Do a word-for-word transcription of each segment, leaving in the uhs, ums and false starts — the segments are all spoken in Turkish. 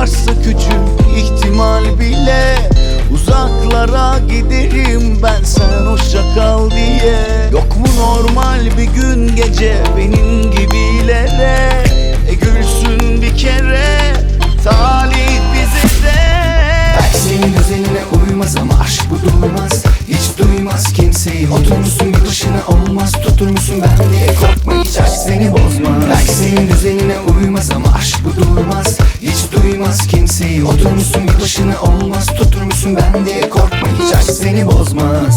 varsa küçük ihtimal bile uzaklara giderim ben sen hoşça kal diye. Yok mu normal bir gün gece benim gibilere? E gülsün bir kere talih bize de. Belki senin düzenine uymaz ama aşk bu durmaz, hiç duymaz kimseyi. Oturmuşsun bir başına olmaz, tutur musun ben diye korkma, hiç aşk seni bozmaz. Belki senin düzenine uymaz ama aşk bu durmaz, hiç duymaz kimseyi. Oturmuşsun bir başına olmaz, tutur musun ben diye korkma, hiç aşk seni bozmaz.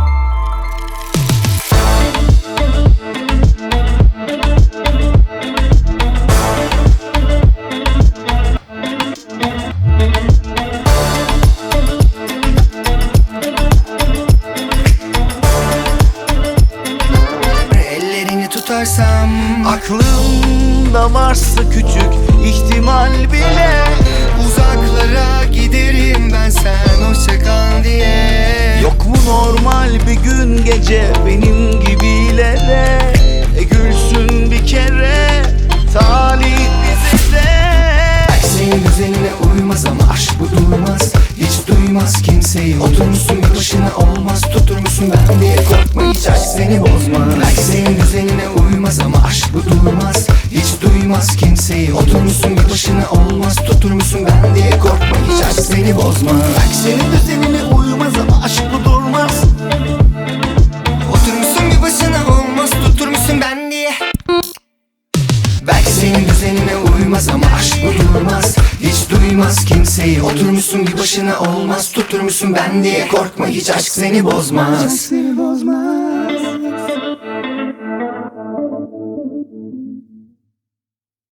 Tutarsam aklımda varsa küçük ihtimal bile uzaklara giderim ben sen hoşça kal diye. Yok mu normal bir gün gece benim gibilere? E gülsün bir kere talih bize de. Belki senin düzenine uymaz ama aşk bu durmaz, hiç duymaz kimseyi. Oturmuşsun bir başına olmaz, tutur musun ben diye korkma, hiç aşk seni bozmaz. Belki senin düzenine uymaz ama aşk bu durmaz, hiç duymaz kimseyi. Oturmuşsun bir başına olmaz, tutur musun ben diye korkma, hiç aşk seni bozmaz. Belki senin düzenine uymaz ama aşk bu durmaz. Oturmuşsun bir başına olmaz, tutur musun ben diye. Belki senin düzenine uymaz ama aşk bu durmaz, hiç duymaz kimseyi. Oturmuşsun bir başına olmaz, tutur musun ben diye korkma, hiç aşk seni bozmaz.